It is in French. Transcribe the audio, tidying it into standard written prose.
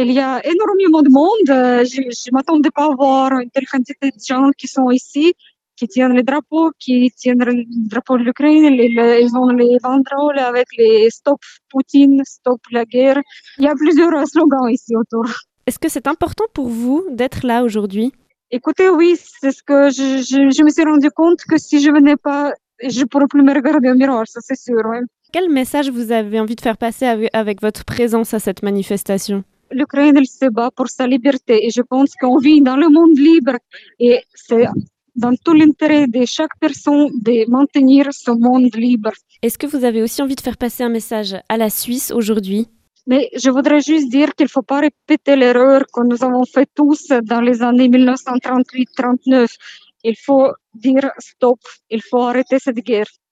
il y a énormément de monde. Je m'attendais pas à voir une telle quantité de gens qui sont ici, qui tiennent les drapeaux, qui tiennent le drapeau de l'Ukraine. Ils ont les banderoles avec les Stop Poutine, Stop la guerre. Il y a plusieurs slogans ici autour. Est-ce que c'est important pour vous d'être là aujourd'hui? Écoutez, oui, c'est ce que je me suis rendu compte que si je venais pas, je pourrais plus me regarder au miroir, ça c'est sûr. Ouais. Quel message vous avez envie de faire passer avec votre présence à cette manifestation? L'Ukraine, elle se bat pour sa liberté et je pense qu'on vit dans le monde libre et c'est dans tout l'intérêt de chaque personne de maintenir ce monde libre. Est-ce que vous avez aussi envie de faire passer un message à la Suisse aujourd'hui? Mais je voudrais juste dire qu'il ne faut pas répéter l'erreur que nous avons fait tous dans les années 1938-39. Il faut dire stop, il faut arrêter cette guerre.